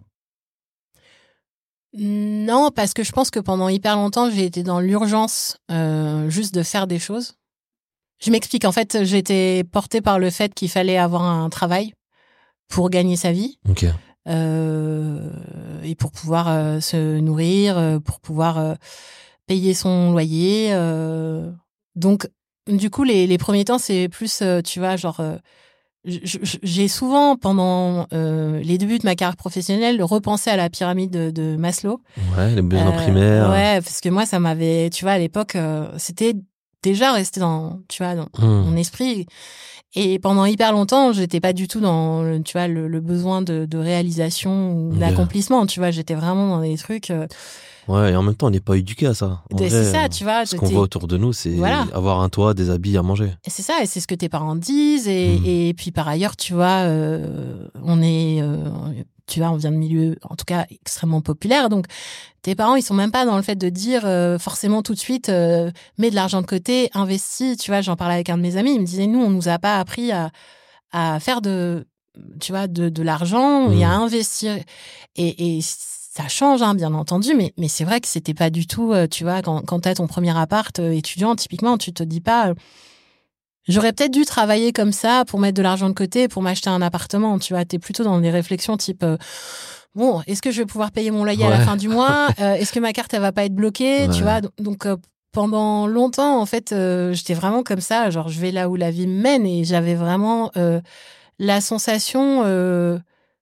Non, parce que je pense que pendant hyper longtemps, j'ai été dans l'urgence euh, juste de faire des choses. Je m'explique. En fait, j'étais portée par le fait qu'il fallait avoir un travail pour gagner sa vie. Ok. Euh, et pour pouvoir euh, se nourrir, euh, pour pouvoir euh, payer son loyer. Euh. Donc, du coup, les, les premiers temps, c'est plus, euh, tu vois, genre... Euh, j'ai souvent, pendant euh, les débuts de ma carrière professionnelle, repensé à la pyramide de, de Maslow. Ouais, les besoins Euh, primaires. Ouais, parce que moi, ça m'avait... Tu vois, à l'époque, euh, c'était déjà resté dans, tu vois, dans Mmh. mon esprit. Et pendant hyper longtemps, j'étais pas du tout dans, tu vois, le, le besoin de, de réalisation ou Ok. d'accomplissement. Tu vois, j'étais vraiment dans des trucs. Euh, Ouais, et en même temps, on n'est pas éduqué à ça. En de- vrai, c'est ça, tu vois. ce qu'on t'es- voit autour de nous, c'est Voilà. avoir un toit, des habits, à manger. Et c'est ça, et c'est ce que tes parents disent. Et, Mm. et puis par ailleurs, tu vois, euh, on est, euh, tu vois, on vient de milieux, en tout cas, extrêmement populaires. Donc, tes parents, ils sont même pas dans le fait de dire euh, forcément tout de suite, euh, mets de l'argent de côté, investis. Tu vois, j'en parlais avec un de mes amis, il me disait, nous, on nous a pas appris à, à faire de, tu vois, de, de l'argent et Mm. à investir. Et, et ça change, hein, bien entendu, mais, mais c'est vrai que c'était pas du tout, euh, tu vois, quand, quand t'as ton premier appart euh, étudiant, typiquement, tu te dis pas, euh, j'aurais peut-être dû travailler comme ça pour mettre de l'argent de côté, pour m'acheter un appartement, tu vois, t'es plutôt dans des réflexions type, euh, bon, est-ce que je vais pouvoir payer mon loyer à la Ouais. fin du mois? Euh, est-ce que ma carte, elle va pas être bloquée? Ouais. Tu vois, donc, donc, euh, pendant longtemps, en fait, euh, j'étais vraiment comme ça, genre, je vais là où la vie me mène, et j'avais vraiment euh, la sensation euh,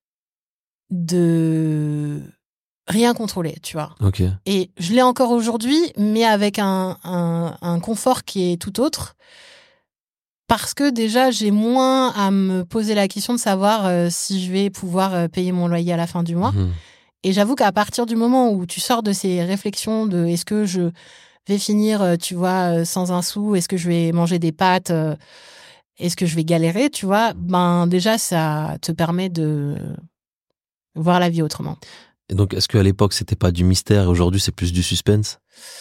de rien contrôler, tu vois. Ok. Et je l'ai encore aujourd'hui, mais avec un, un, un confort qui est tout autre. Parce que déjà, j'ai moins à me poser la question de savoir euh, si je vais pouvoir euh, payer mon loyer à la fin du mois. Mhm. Et j'avoue qu'à partir du moment où tu sors de ces réflexions de est-ce que je vais finir, euh, tu vois, euh, sans un sou, est-ce que je vais manger des pâtes, euh, est-ce que je vais galérer, tu vois, ben déjà, ça te permet de voir la vie autrement. Et donc, est-ce qu'à l'époque, c'était pas du mystère et aujourd'hui, c'est plus du suspense?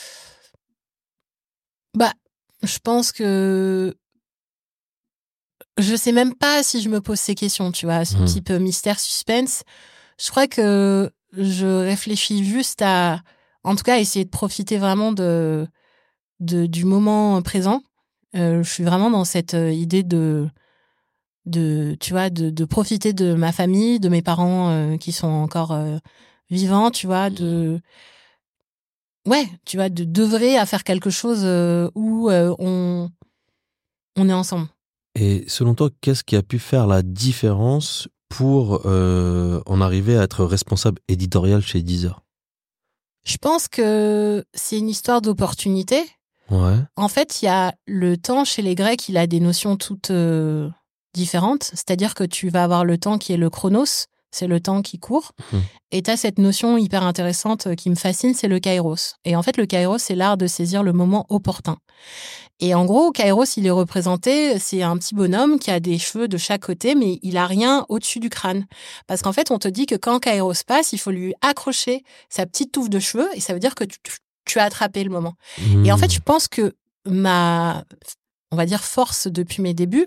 Bah, je pense que je sais même pas si je me pose ces questions, tu vois, ce Mhm. type mystère, suspense. Je crois que je réfléchis juste à, en tout cas, essayer de profiter vraiment de, de du moment présent. Euh, je suis vraiment dans cette euh, idée de, de, tu vois, de, de profiter de ma famille, de mes parents euh, qui sont encore euh, vivants, tu vois, de, ouais, tu vois, de d'œuvrer à faire quelque chose euh, où euh, on, on est ensemble. Et selon toi, qu'est-ce qui a pu faire la différence pour euh, en arriver à être responsable éditorial chez Deezer? Je pense que c'est une histoire d'opportunité. Ouais. En fait, il y a le temps chez les Grecs, il a des notions toutes euh, différentes. C'est-à-dire que tu vas avoir le temps qui est le chronos, c'est le temps qui court. Mhm. Et tu as cette notion hyper intéressante qui me fascine, c'est le kairos. Et en fait, le kairos, c'est l'art de saisir le moment opportun. Et en gros, kairos, il est représenté, c'est un petit bonhomme qui a des cheveux de chaque côté, mais il a rien au-dessus du crâne. Parce qu'en fait, on te dit que quand kairos passe, il faut lui accrocher sa petite touffe de cheveux, et ça veut dire que tu, tu as attrapé le moment. Mmh. Et en fait, je pense que ma, on va dire, force depuis mes débuts,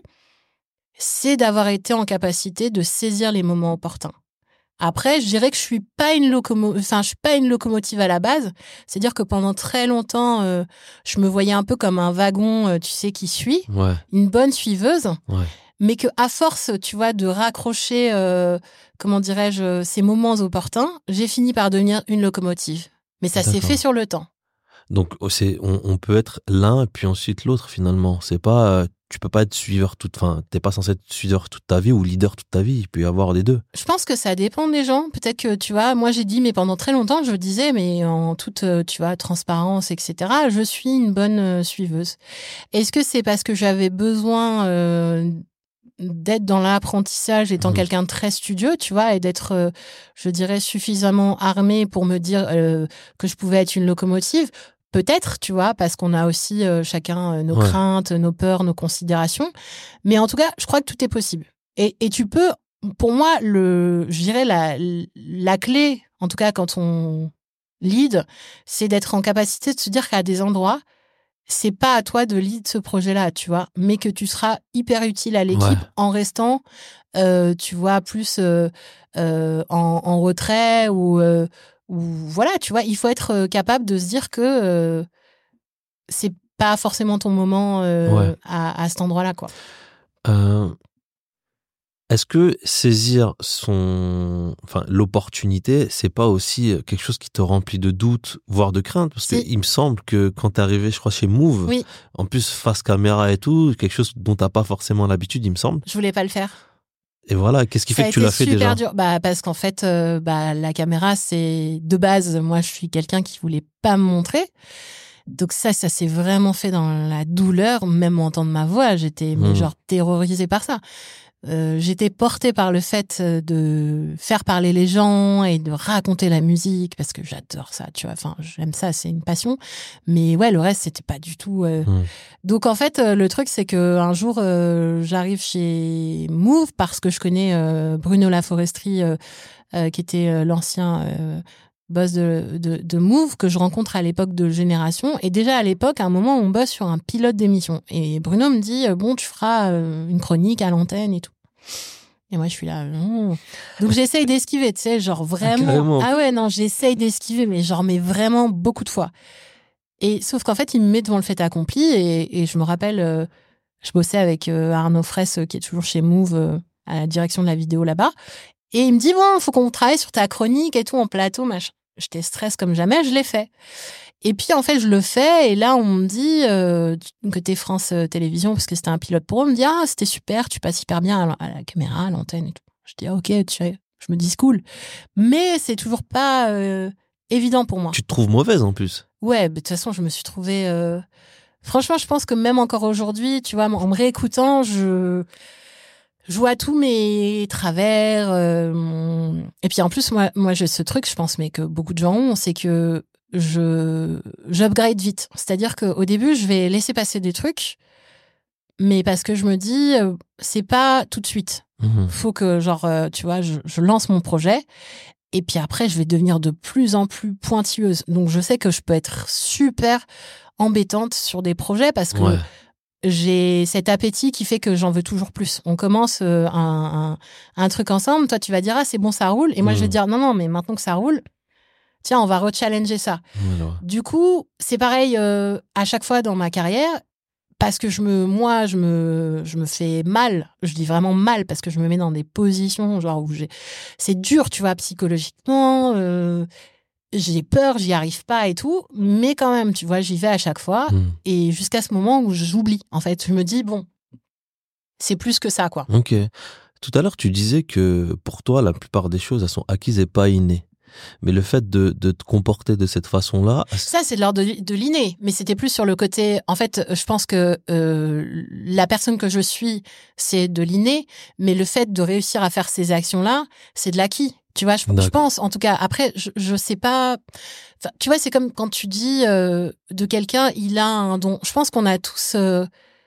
c'est d'avoir été en capacité de saisir les moments opportuns. Après, je dirais que je suis pas une locomo... enfin, je suis pas une locomotive à la base. C'est-à-dire que pendant très longtemps, euh, je me voyais un peu comme un wagon, euh, tu sais, qui suit, Ouais, une bonne suiveuse, ouais. mais que à force, tu vois, de raccrocher, euh, comment dirais-je, ces moments opportuns, j'ai fini par devenir une locomotive. Mais ça s'est D'accord. fait sur le temps. Donc, c'est, on, on peut être l'un et puis ensuite l'autre, finalement. C'est pas, euh, tu peux pas être suiveur toute, enfin, t'es pas censé être suiveur toute ta vie ou leader toute ta vie. Il peut y avoir des deux. Je pense que ça dépend des gens. Peut-être que, tu vois, moi j'ai dit, mais pendant très longtemps, je disais, mais en toute, euh, tu vois, transparence, et cetera, je suis une bonne euh, suiveuse. Est-ce que c'est parce que j'avais besoin euh, d'être dans l'apprentissage étant Mmh. quelqu'un de très studieux, tu vois, et d'être, euh, je dirais, suffisamment armé pour me dire euh, que je pouvais être une locomotive? Peut-être, tu vois, parce qu'on a aussi euh, chacun euh, nos Ouais. craintes, nos peurs, nos considérations. Mais en tout cas, je crois que tout est possible. Et, et tu peux, pour moi, le, je dirais la, la clé, en tout cas quand on lead, c'est d'être en capacité de se dire qu'à des endroits, c'est pas à toi de lead ce projet-là, tu vois, mais que tu seras hyper utile à l'équipe Ouais. en restant, euh, tu vois, plus euh, euh, en, en retrait ou, euh, ou voilà, tu vois, il faut être capable de se dire que euh, c'est pas forcément ton moment euh, Ouais. à, à cet endroit-là, quoi. Euh, Est-ce que saisir son, enfin, l'opportunité, c'est pas aussi quelque chose qui te remplit de doutes, voire de crainte? Parce Si. qu'il me semble que quand t'es arrivé, je crois, chez Move, Oui. en plus face caméra et tout, quelque chose dont t'as pas forcément l'habitude, il me semble. Je voulais pas le faire. Et voilà, qu'est-ce qui Ça fait a que tu été l'as fait super déjà? dur. Bah, parce qu'en fait, euh, bah, la caméra, c'est de base, moi, je suis quelqu'un qui voulait pas me montrer. Donc ça, ça s'est vraiment fait dans la douleur, même entendre ma voix. J'étais, mais Mmh. genre, terrorisée par ça. Euh, j'étais portée par le fait de faire parler les gens et de raconter la musique parce que j'adore ça, tu vois. Enfin, j'aime ça, c'est une passion. Mais ouais, le reste, c'était pas du tout. Euh... Mmh. Donc en fait, euh, le truc, c'est que un jour, euh, j'arrive chez Move parce que je connais euh, Bruno Laforesterie, euh, euh, qui était euh, l'ancien euh, boss de, de, de Move, que je rencontre à l'époque de Génération. Et déjà à l'époque, à un moment, on bosse sur un pilote d'émission. Et Bruno me dit, euh, bon, tu feras euh, une chronique à l'antenne et tout. Et moi, je suis là, non. Donc, j'essaye d'esquiver, tu sais, genre vraiment. Ah, carrément. Ah ouais, non, j'essaye d'esquiver, mais genre, mais vraiment beaucoup de fois. Et sauf qu'en fait, il me met devant le fait accompli. Et, et je me rappelle, euh, je bossais avec euh, Arnaud Fraisse, euh, qui est toujours chez Move, euh, à la direction de la vidéo là-bas. Et il me dit, bon, faut qu'on travaille sur ta chronique et tout en plateau, machin. J'étais stress comme jamais, je l'ai fait. Et puis, en fait, je le fais. Et là, on me dit, euh, côté France Télévisions, parce que c'était un pilote pour eux, on me dit, ah, c'était super, tu passes hyper bien à la, à la caméra, à l'antenne et tout. Je dis, ah, ok, tu sais, je me dis, c'est cool. Mais c'est toujours pas euh, évident pour moi. Tu te trouves mauvaise en plus. Ouais, de toute façon, je me suis trouvée... Euh... Franchement, je pense que même encore aujourd'hui, tu vois, en me réécoutant, je... je vois tous mes travers. Euh, mon... Et puis en plus, moi, moi j'ai ce truc, je pense, mais que beaucoup de gens ont, c'est que je j'upgrade vite. C'est-à-dire qu'au début, je vais laisser passer des trucs, mais parce que je me dis, euh, c'est pas tout de suite. Mmh. Faut que, genre, euh, tu vois, je, je lance mon projet, et puis après, je vais devenir de plus en plus pointilleuse. Donc, je sais que je peux être super embêtante sur des projets parce que Ouais. j'ai cet appétit qui fait que j'en veux toujours plus. On commence euh, un, un, un truc ensemble, toi, tu vas dire, ah, c'est bon, ça roule, et moi, Mmh. je vais dire, non, non, mais maintenant que ça roule, tiens, on va rechallenger ça. Voilà. Du coup, c'est pareil euh, à chaque fois dans ma carrière, parce que je me, moi, je me, je me fais mal. Je dis vraiment mal parce que je me mets dans des positions genre où j'ai, c'est dur, tu vois, psychologiquement. Euh, j'ai peur, j'y arrive pas et tout, mais quand même, tu vois, j'y vais à chaque fois Mmh. et jusqu'à ce moment où j'oublie. En fait, je me dis bon, c'est plus que ça, quoi. Ok. Tout à l'heure, tu disais que pour toi, la plupart des choses, elles sont acquises et pas innées. Mais le fait de, de te comporter de cette façon-là... Ça, c'est de l'ordre de, de l'inné, mais c'était plus sur le côté... En fait, je pense que euh, la personne que je suis, c'est de l'inné, mais le fait de réussir à faire ces actions-là, c'est de l'acquis. Tu vois, je, je pense, en tout cas, après, je, je sais pas... Enfin, tu vois, c'est comme quand tu dis euh, de quelqu'un, il a un don. Je pense qu'on a tous... Euh,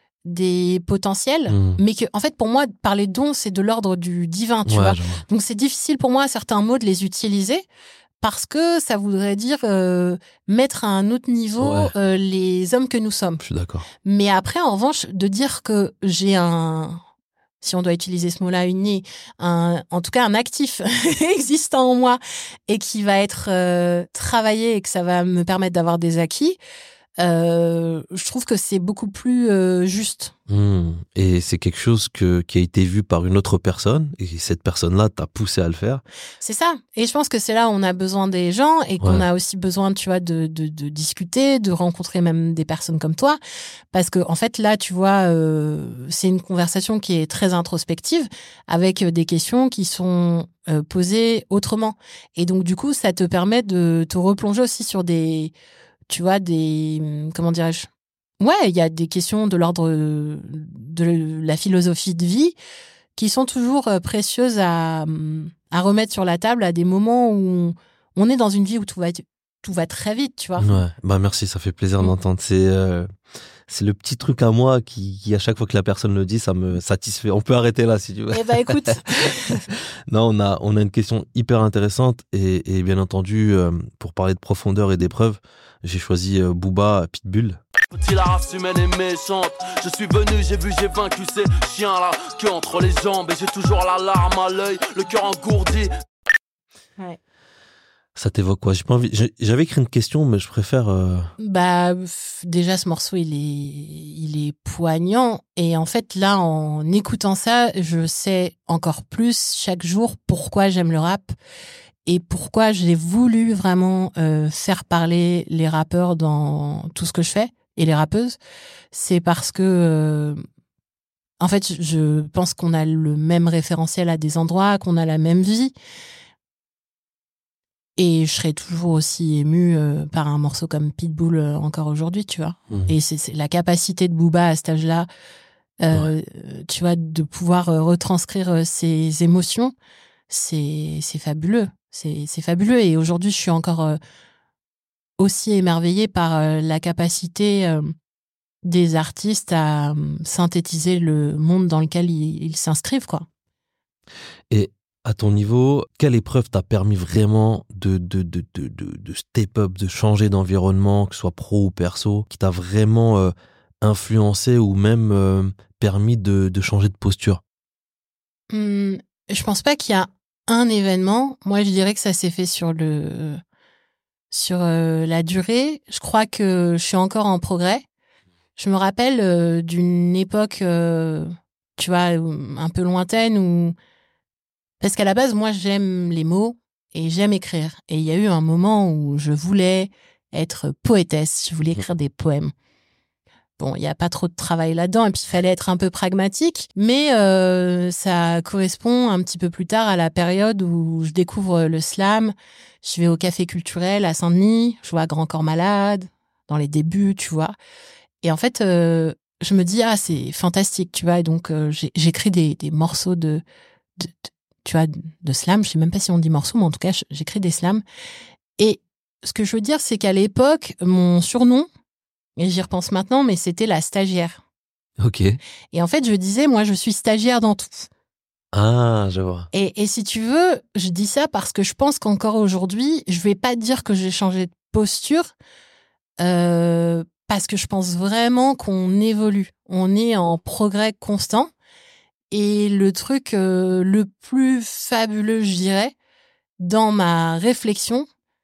des potentiels, Mmh. mais que, en fait, pour moi, parler de dons, c'est de l'ordre du divin, tu Ouais, vois. je vois. Donc, c'est difficile pour moi, certains mots, de les utiliser parce que ça voudrait dire euh, mettre à un autre niveau Ouais. euh, les hommes que nous sommes. Je suis d'accord. Mais après, en revanche, de dire que j'ai un, si on doit utiliser ce mot-là, une un, en tout cas un actif existant en moi et qui va être euh, travaillé et que ça va me permettre d'avoir des acquis, Euh, je trouve que c'est beaucoup plus euh, juste. Mmh. Et c'est quelque chose que, qui a été vu par une autre personne, et cette personne-là t'a poussé à le faire. C'est ça. Et je pense que c'est là où on a besoin des gens et qu'on Ouais. a aussi besoin, tu vois, de, de, de discuter, de rencontrer même des personnes comme toi. Parce que, en fait, là, tu vois, euh, c'est une conversation qui est très introspective avec des questions qui sont euh, posées autrement. Et donc, du coup, ça te permet de te replonger aussi sur des... tu vois, des... Comment dirais-je ? Ouais, il y a des questions de l'ordre de la philosophie de vie qui sont toujours précieuses à, à remettre sur la table à des moments où on est dans une vie où tout va, tout va très vite, tu vois. Ouais, bah merci, ça fait plaisir Mmh. d'entendre. C'est, euh, c'est le petit truc à moi qui, qui, à chaque fois que la personne le dit, ça me satisfait. On peut arrêter là, si tu veux. Eh ben, écoute. Non, on a, on a une question hyper intéressante et, et bien entendu, euh, pour parler de profondeur et d'épreuve, j'ai choisi euh, Booba Pitbull. Petit, la race humaine est méchante. Je suis venu, j'ai vu, j'ai vaincu ces chiens-là qui entre les jambes et j'ai toujours la larme à l'œil, le cœur engourdi. Ouais. Ça t'évoque quoi? J'ai pas envie. J'ai- J'avais écrit une question, mais je préfère. euh, Bah, pff, déjà, ce morceau, il est, il est poignant. Et en fait, là, en écoutant ça, je sais encore plus chaque jour pourquoi j'aime le rap et pourquoi j'ai voulu vraiment euh, faire parler les rappeurs dans tout ce que je fais et les rappeuses. C'est parce que, euh, en fait, je pense qu'on a le même référentiel à des endroits, qu'on a la même vie. Et je serais toujours aussi émue euh, par un morceau comme Pitbull euh, encore aujourd'hui, tu vois. Mhm. Et c'est, c'est la capacité de Booba à cet âge-là, euh, tu vois, de pouvoir euh, retranscrire euh, ses émotions, c'est, c'est fabuleux. C'est, c'est fabuleux. Et aujourd'hui, je suis encore euh, aussi émerveillée par euh, la capacité euh, des artistes à euh, synthétiser le monde dans lequel ils, ils s'inscrivent, quoi. Et à ton niveau, quelle épreuve t'a permis vraiment de, de, de, de, de, de step up, de changer d'environnement, que ce soit pro ou perso, qui t'a vraiment euh, influencé ou même euh, permis de, de changer de posture? Hum, je pense pas qu'il y a un événement. Moi, je dirais que ça s'est fait sur le sur euh, la durée. Je crois que je suis encore en progrès. Je me rappelle euh, d'une époque, euh, tu vois, où- un peu lointaine où parce qu'à la base, moi, j'aime les mots et j'aime écrire. Et il y a eu un moment où je voulais être poétesse. Je voulais écrire des poèmes. Bon, il n'y a pas trop de travail là-dedans, et puis il fallait être un peu pragmatique, mais euh, ça correspond un petit peu plus tard à la période où je découvre le slam. Je vais au Café Culturel à Saint-Denis, je vois Grand Corps Malade, dans les débuts, tu vois. Et en fait, euh, je me dis, ah, c'est fantastique, tu vois. Et donc, euh, j'ai- j'écris des, des morceaux de, de, de- tu vois, de slam. Je sais même pas si on dit morceaux, mais en tout cas, j'écris des slams. Et ce que je veux dire, c'est qu'à l'époque, mon surnom, et j'y repense maintenant, mais c'était la stagiaire. Ok. Et en fait, je disais, moi, je suis stagiaire dans tout. Ah, je vois. Et, et si tu veux, je dis ça parce que je pense qu'encore aujourd'hui, je vais pas dire que j'ai changé de posture, euh, parce que je pense vraiment qu'on évolue. On est en progrès constant. Et le truc euh, le plus fabuleux, je dirais, dans ma réflexion,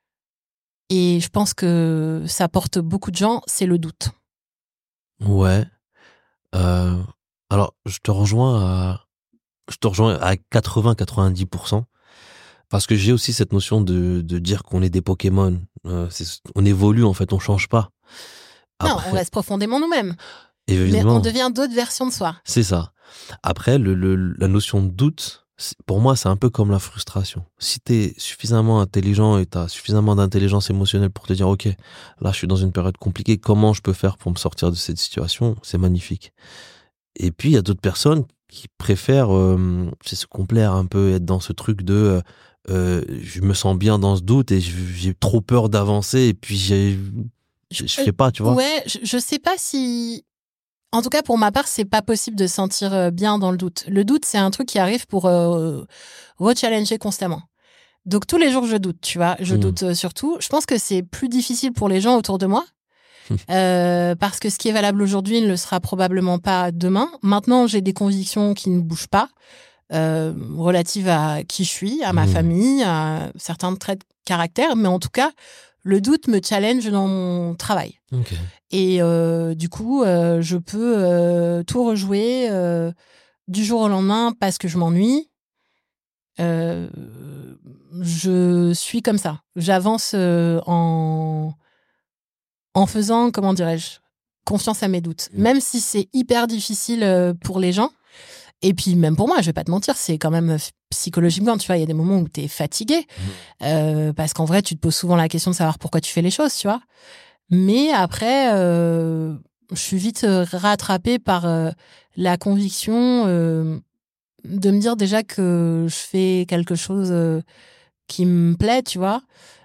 et je pense que ça porte beaucoup de gens, c'est le doute. Ouais. Euh, alors, je te rejoins à, je te rejoins à quatre-vingts à quatre-vingt-dix pour cent. Parce que j'ai aussi cette notion de, de dire qu'on est des Pokémon. Euh, c'est- on évolue, en fait, on change pas. Non, Après, on reste profondément nous-mêmes. Mais évidemment, on devient d'autres versions de soi. c'est ça. Après, le, le, la notion de doute, c'est- pour moi, c'est un peu comme la frustration. Si t'es suffisamment intelligent et t'as suffisamment d'intelligence émotionnelle pour te dire, OK, là, je suis dans une période compliquée, comment je peux faire pour me sortir de cette situation? C'est magnifique. Et puis, il y a d'autres personnes qui préfèrent euh, c'est se complaire un peu, être dans ce truc de euh, euh, je me sens bien dans ce doute et je- j'ai trop peur d'avancer et puis j'ai, je, je fais pas, tu vois. Ouais, je, je sais pas si... En tout cas, pour ma part, c'est pas possible de se sentir euh, bien dans le doute. Le doute, c'est un truc qui arrive pour euh, rechallenger constamment. Donc, tous les jours, je doute, tu vois. Je Mhm. doute euh, surtout. Je pense que c'est plus difficile pour les gens autour de moi. euh, parce que ce qui est valable aujourd'hui ne le sera probablement pas demain. Maintenant, j'ai des convictions qui ne bougent pas, euh, relatives à qui je suis, à ma Mhm. famille, à certains traits de caractère. Mais en tout cas, le doute me challenge dans mon travail. Ok. Et euh, du coup, euh, je peux euh, tout rejouer euh, du jour au lendemain parce que je m'ennuie. Euh, je suis comme ça. J'avance euh, en, en faisant, comment dirais-je, confiance à mes doutes. Mm. Même si c'est hyper difficile euh, pour les gens. Et puis même pour moi, je vais pas te mentir, c'est quand même euh, psychologiquement, tu vois, il y a des moments où tu es fatigué. Euh, parce qu'en vrai, tu te poses souvent la question de savoir pourquoi tu fais les choses, tu vois. Mais après, euh, je suis vite euh, rattrapée par euh, la conviction euh, de me dire déjà que je fais quelque chose euh, qui me plaît, tu vois.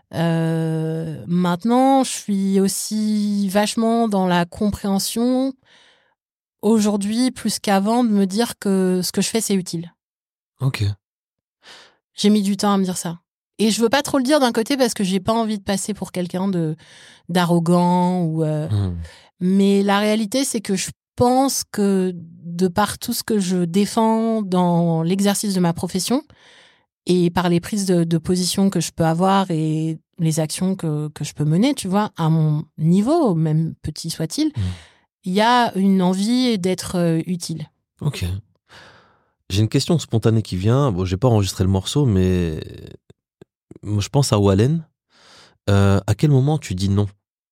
Euh, maintenant, je suis aussi vachement dans la compréhension aujourd'hui, plus qu'avant, de me dire que ce que je fais, c'est utile. Ok. J'ai mis du temps à me dire ça. Et je veux pas trop le dire d'un côté parce que j'ai pas envie de passer pour quelqu'un de d'arrogant ou... euh, Mhm. Mais la réalité, c'est que je pense que de par tout ce que je défends dans l'exercice de ma profession et par les prises de, de position que je peux avoir et les actions que, que je peux mener, tu vois, à mon niveau, même petit soit-il, mmh. il y a une envie d'être euh, utile. Ok. J'ai une question spontanée qui vient. Bon, j'ai pas enregistré le morceau, mais je pense à Wallen. Euh, à quel moment tu dis non?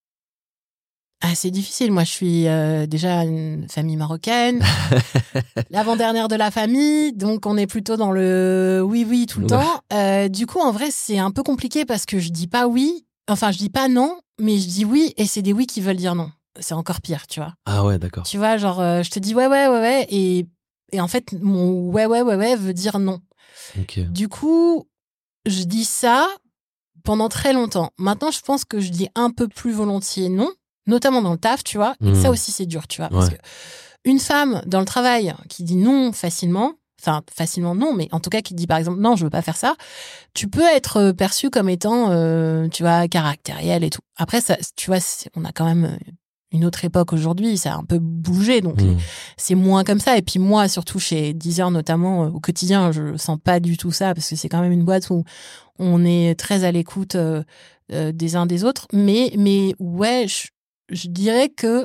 Ah, c'est difficile. Moi, je suis euh, déjà une famille marocaine, l'avant-dernière de la famille, donc on est plutôt dans le oui, oui tout le ouais. temps. Euh, du coup, en vrai, c'est un peu compliqué parce que je dis pas oui, enfin, je dis pas non, mais je dis oui, et c'est des oui qui veulent dire non. C'est encore pire, tu vois. Ah ouais, d'accord. Tu vois, genre, euh, je te dis ouais, ouais, ouais, ouais, et, et en fait, mon ouais, ouais, ouais, ouais veut dire non. Okay. Du coup, je dis ça pendant très longtemps. Maintenant, je pense que je dis un peu plus volontiers non. Notamment dans le taf, tu vois. Et mmh. ça aussi, c'est dur, tu vois. Parce ouais. que une femme dans le travail qui dit non facilement, enfin, facilement non, mais en tout cas qui dit par exemple non, je veux pas faire ça, tu peux être perçue comme étant, euh, tu vois, caractérielle et tout. Après, ça, tu vois, on a quand même une autre époque aujourd'hui, ça a un peu bougé, donc mmh. c'est moins comme ça. Et puis moi, surtout chez Deezer, notamment au quotidien, je sens pas du tout ça, parce que c'est quand même une boîte où on est très à l'écoute euh, euh, des uns des autres. Mais, mais ouais, je, je dirais que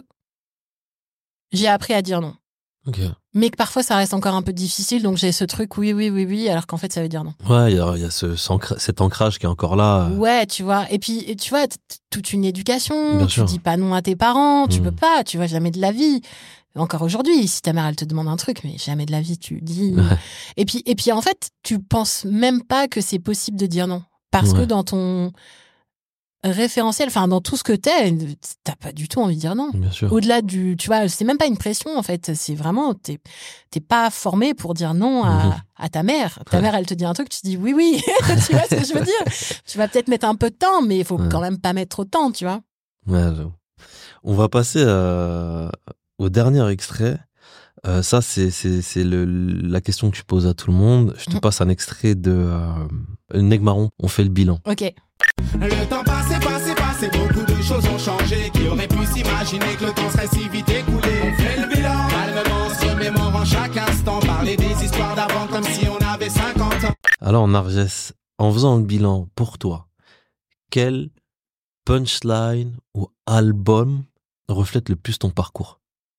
j'ai appris à dire non. Okay. Mais que parfois, ça reste encore un peu difficile. Donc, j'ai ce truc oui, oui, oui, oui, alors qu'en fait, ça veut dire non. Ouais, il y a, y a ce, cet ancrage qui est encore là. Ouais, tu vois. Et puis, tu vois, toute une éducation. Bien tu sûr. dis pas non à tes parents. Tu mmh. peux pas. Tu vois, jamais de la vie. Encore aujourd'hui, si ta mère, elle te demande un truc, mais jamais de la vie, tu dis. Ouais. Et puis, et puis, en fait, tu penses même pas que c'est possible de dire non. Parce ouais. que dans ton référentiel, enfin dans tout ce que t'es, t'as pas du tout envie de dire non. Bien sûr. Au-delà du, tu vois, c'est même pas une pression en fait, c'est vraiment, t'es, t'es pas formé pour dire non à, mmh. à ta mère. Ta ouais. mère, elle te dit un truc, tu te dis oui, oui, tu vois ce que je veux dire. Tu vas peut-être mettre un peu de temps, mais il faut ouais. quand même pas mettre trop de temps, tu vois. Ouais, on va passer à, au dernier extrait. Euh, ça, c'est, c'est, c'est le, la question que je pose à tout le monde. Je te mmh. passe un extrait de euh, Negmaron. On fait le bilan. Ok. Le temps passé, passé, passé, beaucoup de choses ont changé. Qui aurait pu s'imaginer que le temps serait si vite écoulé? On fait le bilan, calmement, se remémorant chaque instant. Parler des histoires d'avant comme si on avait cinquante ans. Alors, Narges, en faisant le bilan pour toi, quel punchline ou album reflète le plus ton parcours?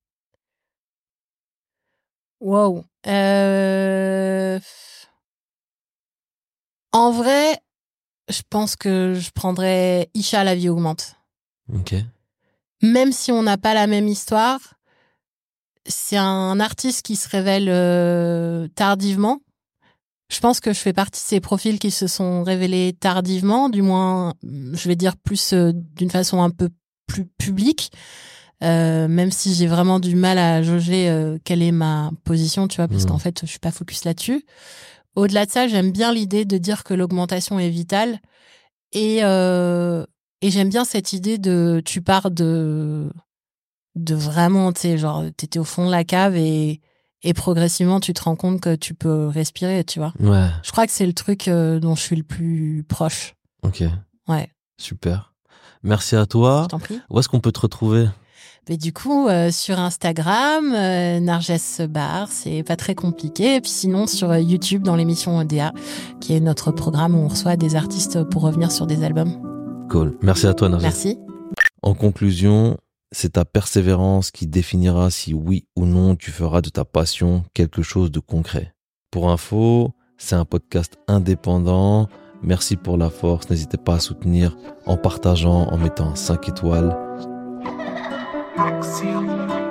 Wow. Euh... En vrai, je pense que je prendrais Isha, la vie augmente. Ok. Même si on n'a pas la même histoire, c'est un artiste qui se révèle euh, tardivement. Je pense que je fais partie de ces profils qui se sont révélés tardivement, du moins, je vais dire plus euh, d'une façon un peu plus publique. Euh, même si j'ai vraiment du mal à jauger euh, quelle est ma position, tu vois, parce mmh. qu'en fait, je suis pas focus là-dessus. Au-delà de ça, j'aime bien l'idée de dire que l'augmentation est vitale. Et, euh, et j'aime bien cette idée de... Tu pars de, de vraiment, tu sais, genre, t'étais au fond de la cave et, et progressivement, tu te rends compte que tu peux respirer, tu vois. Ouais. Je crois que c'est le truc euh, dont je suis le plus proche. Ok. Ouais. Super. Merci à toi. Je t'en prie. Où est-ce qu'on peut te retrouver ? Mais du coup, euh, sur Instagram, euh, Narges Bar, c'est pas très compliqué. Et puis sinon, sur euh, YouTube, dans l'émission E D A, qui est notre programme où on reçoit des artistes pour revenir sur des albums. Cool. Merci à toi, Narges. Merci. En conclusion, c'est ta persévérance qui définira si oui ou non tu feras de ta passion quelque chose de concret. Pour info, c'est un podcast indépendant. Merci pour la force. N'hésitez pas à soutenir en partageant, en mettant cinq étoiles. Axiom.